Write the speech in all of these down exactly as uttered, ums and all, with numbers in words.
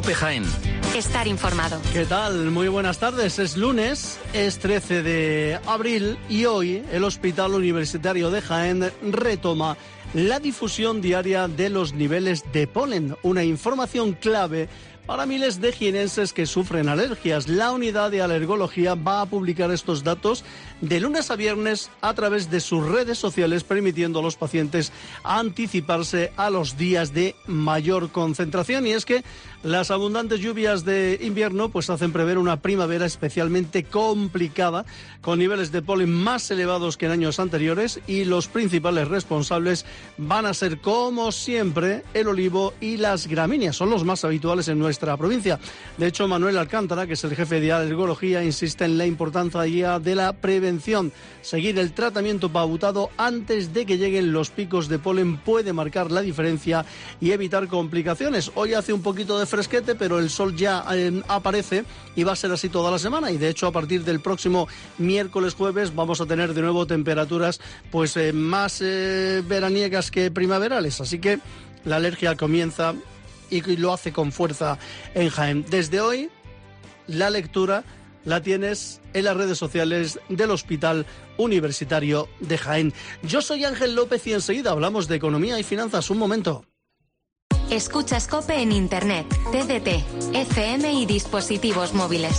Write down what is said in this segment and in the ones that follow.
COPE Jaén. Estar informado. ¿Qué tal? Muy buenas tardes. Es lunes, es trece de abril y hoy el Hospital Universitario de Jaén retoma la difusión diaria de los niveles de polen, una información clave para miles de jienenses que sufren alergias. La unidad de alergología va a publicar estos datos de lunes a viernes a través de sus redes sociales, permitiendo a los pacientes anticiparse a los días de mayor concentración. Y es que las abundantes lluvias de invierno pues hacen prever una primavera especialmente complicada, con niveles de polen más elevados que en años anteriores, y los principales responsables van a ser, como siempre, el olivo y las gramíneas. Son los más habituales en nuestra provincia. De hecho, Manuel Alcántara, que es el jefe de alergología, insiste en la importancia de la prevención. Seguir el tratamiento pautado antes de que lleguen los picos de polen puede marcar la diferencia y evitar complicaciones. Hoy hace un poquito de fresquete, pero el sol ya eh, aparece y va a ser así toda la semana. Y de hecho, a partir del próximo miércoles, jueves, vamos a tener de nuevo temperaturas pues eh, más eh, veraniegas que primaverales. Así que la alergia comienza y lo hace con fuerza en Jaén. Desde hoy, la lectura la tienes en las redes sociales del Hospital Universitario de Jaén. Yo soy Ángel López y enseguida hablamos de economía y finanzas. Un momento. Escuchas COPE en Internet, T D T, F M y dispositivos móviles.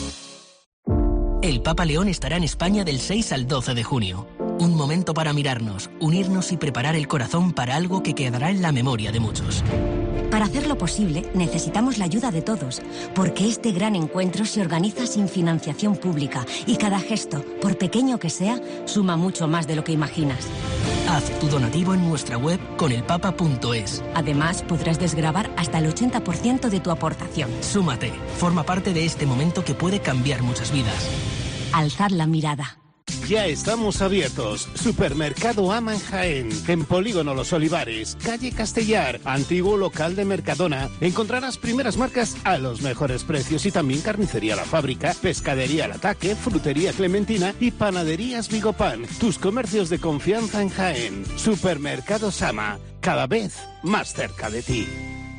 El Papa León estará en España del seis al doce de junio. Un momento para mirarnos, unirnos y preparar el corazón para algo que quedará en la memoria de muchos. Para hacerlo posible, necesitamos la ayuda de todos, porque este gran encuentro se organiza sin financiación pública y cada gesto, por pequeño que sea, suma mucho más de lo que imaginas. Haz tu donativo en nuestra web conelpapa punto es. Además, podrás desgravar hasta el ochenta por ciento de tu aportación. Súmate, forma parte de este momento que puede cambiar muchas vidas. Alzad la mirada. Ya estamos abiertos. Supermercado Ama en Jaén. En Polígono Los Olivares, calle Castellar, antiguo local de Mercadona. Encontrarás primeras marcas a los mejores precios y también carnicería La Fábrica, pescadería Al Ataque, frutería Clementina y panaderías Vigopan. Tus comercios de confianza en Jaén. Supermercado Sama, cada vez más cerca de ti.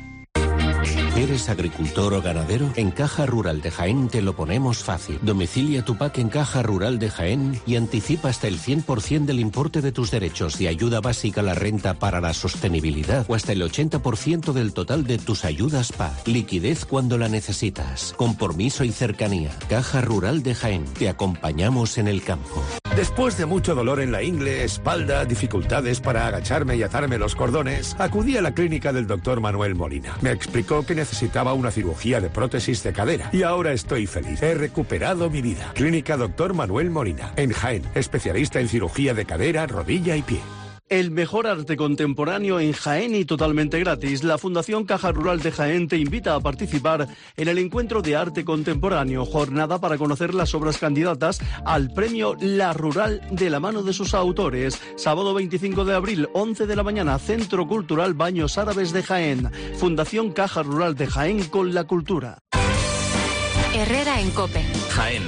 ¿Eres agricultor o ganadero? En Caja Rural de Jaén te lo ponemos fácil. Domicilia tu P A C en Caja Rural de Jaén y anticipa hasta el cien por ciento del importe de tus derechos de ayuda básica a la renta para la sostenibilidad o hasta el ochenta por ciento del total de tus ayudas P A C. Liquidez cuando la necesitas. Compromiso y cercanía. Caja Rural de Jaén. Te acompañamos en el campo. Después de mucho dolor en la ingle, espalda, dificultades para agacharme y atarme los cordones, acudí a la clínica del doctor Manuel Molina. Me explicó que necesitaba una cirugía de prótesis de cadera y ahora estoy feliz. He recuperado mi vida. Clínica doctor Manuel Molina, en Jaén, especialista en cirugía de cadera, rodilla y pie. El mejor arte contemporáneo en Jaén y totalmente gratis. La Fundación Caja Rural de Jaén te invita a participar en el Encuentro de Arte Contemporáneo, jornada para conocer las obras candidatas al premio La Rural de la mano de sus autores. Sábado veinticinco de abril, once de la mañana, Centro Cultural Baños Árabes de Jaén. Fundación Caja Rural de Jaén con la cultura. Herrera en COPE. Jaén.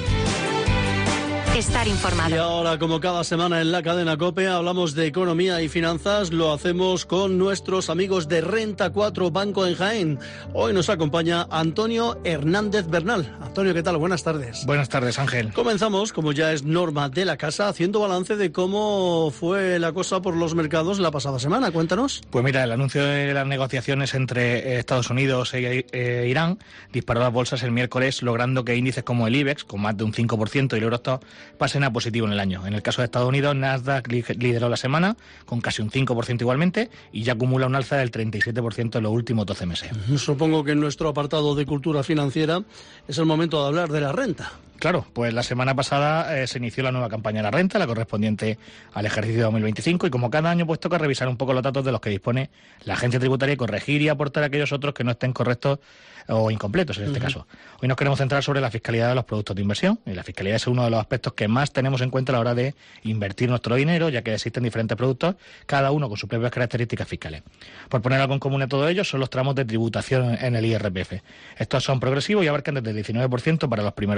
Estar informado. Y ahora, como cada semana en la cadena COPE, hablamos de economía y finanzas. Lo hacemos con nuestros amigos de Renta cuatro Banco en Jaén. Hoy nos acompaña Antonio Hernández Bernal. Antonio, ¿qué tal? Buenas tardes. Buenas tardes, Ángel. Comenzamos, como ya es norma de la casa, haciendo balance de cómo fue la cosa por los mercados la pasada semana. Cuéntanos. Pues mira, el anuncio de las negociaciones entre Estados Unidos e, e Irán disparó las bolsas el miércoles, logrando que índices como el IBEX, con más de un cinco por ciento, y el Eurostoxx pasen a positivo en el año. En el caso de Estados Unidos, Nasdaq lideró la semana con casi un cinco por ciento igualmente y ya acumula un alza del treinta y siete por ciento en los últimos doce meses. Supongo que en nuestro apartado de cultura financiera es el momento de hablar de la renta. Claro, pues la semana pasada eh, se inició la nueva campaña de la renta, la correspondiente al ejercicio dos mil veinticinco, y como cada año pues toca revisar un poco los datos de los que dispone la agencia tributaria y corregir y aportar aquellos otros que no estén correctos o incompletos en este uh-huh. caso. Hoy nos queremos centrar sobre la fiscalidad de los productos de inversión, y la fiscalidad es uno de los aspectos que más tenemos en cuenta a la hora de invertir nuestro dinero, ya que existen diferentes productos, cada uno con sus propias características fiscales. Por poner algo en común a todo ello, son los tramos de tributación en el I R P F. Estos son progresivos y abarcan desde el diecinueve por ciento para los primeros seis mil euros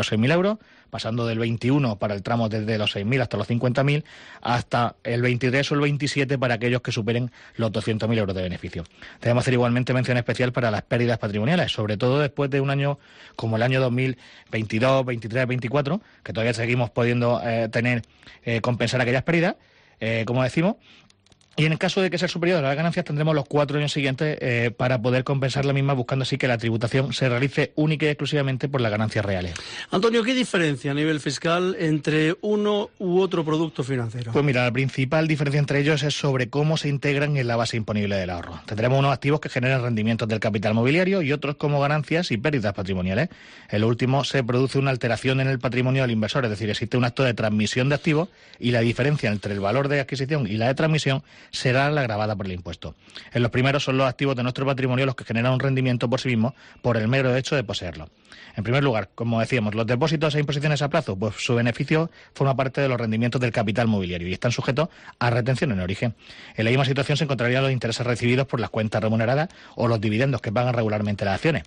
euros, pasando del veintiuno para el tramo desde los seis mil hasta los cincuenta mil, hasta el veintitrés o el veintisiete para aquellos que superen los doscientos mil euros de beneficio. Debemos hacer igualmente mención especial para las pérdidas patrimoniales, sobre todo después de un año como el año dos mil veintidós, veintitrés, veinticuatro, que todavía seguimos pudiendo eh, tener, eh, compensar aquellas pérdidas, eh, como decimos. Y en el caso de que sea superior a las ganancias, tendremos los cuatro años siguientes eh, para poder compensar la misma, buscando así que la tributación se realice única y exclusivamente por las ganancias reales. Antonio, ¿qué diferencia a nivel fiscal entre uno u otro producto financiero? Pues mira, la principal diferencia entre ellos es sobre cómo se integran en la base imponible del ahorro. Tendremos unos activos que generan rendimientos del capital mobiliario y otros como ganancias y pérdidas patrimoniales. En lo último se produce una alteración en el patrimonio del inversor, es decir, existe un acto de transmisión de activos y la diferencia entre el valor de adquisición y la de transmisión será la gravada por el impuesto. En los primeros son los activos de nuestro patrimonio los que generan un rendimiento por sí mismos por el mero hecho de poseerlo. En primer lugar, como decíamos, los depósitos e imposiciones a plazo, pues su beneficio forma parte de los rendimientos del capital mobiliario y están sujetos a retención en origen. En la misma situación se encontrarían los intereses recibidos por las cuentas remuneradas o los dividendos que pagan regularmente las acciones.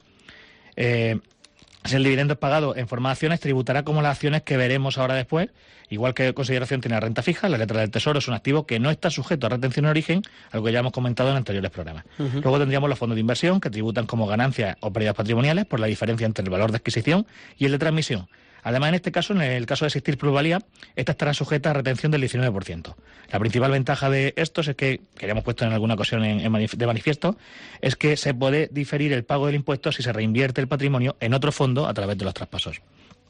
Eh, Si el dividendo es pagado en forma de acciones, tributará como las acciones que veremos ahora después. Igual que consideración tiene la renta fija, la letra del tesoro es un activo que no está sujeto a retención en origen, algo que ya hemos comentado en anteriores programas. Uh-huh. Luego tendríamos los fondos de inversión, que tributan como ganancias o pérdidas patrimoniales por la diferencia entre el valor de adquisición y el de transmisión. Además, en este caso, en el caso de existir plusvalía, esta estará sujeta a retención del diecinueve por ciento. La principal ventaja de estos es que, que ya hemos puesto en alguna ocasión en, en manif- de manifiesto, es que se puede diferir el pago del impuesto si se reinvierte el patrimonio en otro fondo a través de los traspasos.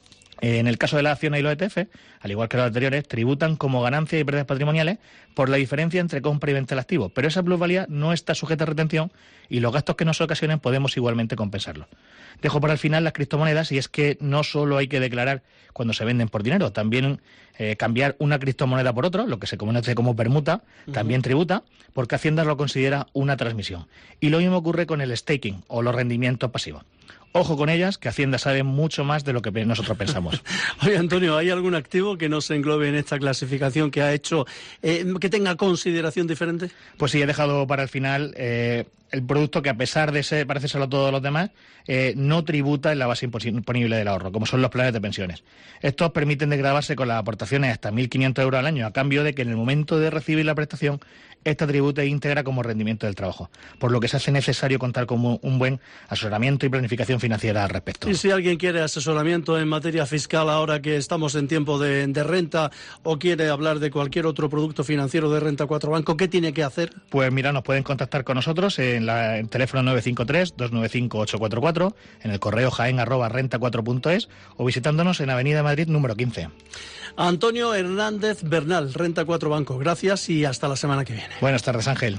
En el caso de las acciones y los E T F, al igual que los anteriores, tributan como ganancias y pérdidas patrimoniales por la diferencia entre compra y venta del activo, pero esa plusvalía no está sujeta a retención y los gastos que nos ocasionen podemos igualmente compensarlos. Dejo para el final las criptomonedas, y es que no solo hay que declarar cuando se venden por dinero, también eh, cambiar una criptomoneda por otra, lo que se conoce como permuta, uh-huh. también tributa, porque Hacienda lo considera una transmisión. Y lo mismo ocurre con el staking o los rendimientos pasivos. Ojo con ellas, que Hacienda sabe mucho más de lo que nosotros pensamos. Oye, Antonio, ¿hay algún activo que no se englobe en esta clasificación que ha hecho, eh, que tenga consideración diferente? Pues sí, he dejado para el final eh, el producto que, a pesar de ser, parece serlo todos los demás, eh, no tributa en la base imponible del ahorro, como son los planes de pensiones. Estos permiten desgravarse con las aportaciones hasta mil quinientos euros al año, a cambio de que en el momento de recibir la prestación, esta tribute íntegra como rendimiento del trabajo, por lo que se hace necesario contar con un buen asesoramiento y planificación financiera al respecto. Y si alguien quiere asesoramiento en materia fiscal ahora que estamos en tiempo de, de renta, o quiere hablar de cualquier otro producto financiero de Renta cuatro Banco, ¿qué tiene que hacer? Pues mira, nos pueden contactar con nosotros en la en teléfono nueve cinco tres, dos nueve cinco, ocho cuatro cuatro, en el correo jaén arroba renta cuatro punto es o visitándonos en Avenida Madrid número quince. Antonio Hernández Bernal, Renta cuatro Banco. Gracias y hasta la semana que viene. Buenas tardes, Ángel.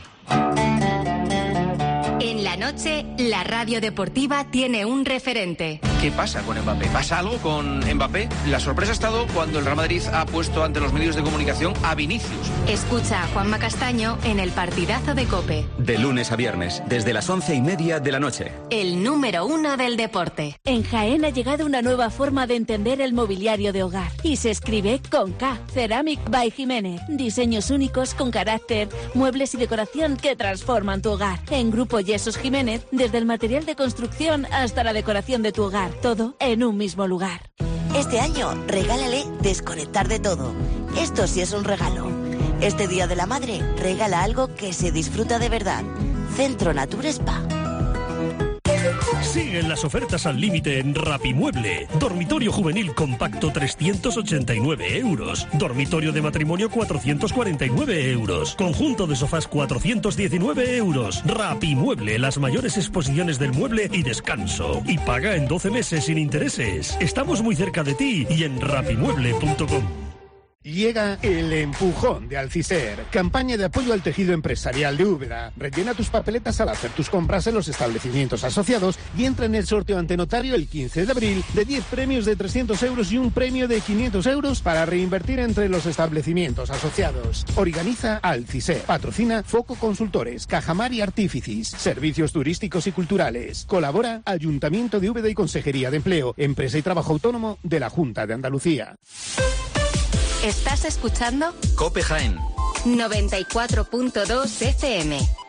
En la noche, la radio deportiva tiene un referente. ¿Qué pasa con Mbappé? ¿Pasa algo con Mbappé? La sorpresa ha estado cuando el Real Madrid ha puesto ante los medios de comunicación a Vinicius. Escucha a Juanma Castaño en el partidazo de COPE. De lunes a viernes, desde las once y media de la noche. El número uno del deporte. En Jaén ha llegado una nueva forma de entender el mobiliario de hogar. Y se escribe con K. Ceramic by Jiménez. Diseños únicos con carácter, muebles y decoración que transforman tu hogar. En Grupo Yesos Jiménez, desde el material de construcción hasta la decoración de tu hogar. Todo en un mismo lugar. Este año, regálale desconectar de todo. Esto sí es un regalo. Este Día de la Madre, regala algo que se disfruta de verdad. Centro Nature Spa. Siguen las ofertas al límite en Rapimueble. Dormitorio juvenil compacto trescientos ochenta y nueve euros. Dormitorio de matrimonio cuatrocientos cuarenta y nueve euros. Conjunto de sofás cuatrocientos diecinueve euros. Rapimueble, las mayores exposiciones del mueble y descanso. Y paga en doce meses sin intereses. Estamos muy cerca de ti y en rapimueble punto com. Llega el empujón de Alciser, campaña de apoyo al tejido empresarial de Úbeda. Rellena tus papeletas al hacer tus compras en los establecimientos asociados y entra en el sorteo ante notario el quince de abril de diez premios de trescientos euros y un premio de quinientos euros para reinvertir entre los establecimientos asociados. Organiza Alciser. Patrocina Foco Consultores, Cajamar y Artíficis. Servicios turísticos y culturales. Colabora Ayuntamiento de Úbeda y Consejería de Empleo, Empresa y Trabajo Autónomo de la Junta de Andalucía. ¿Estás escuchando? COPE Jaén noventa y cuatro punto dos F M.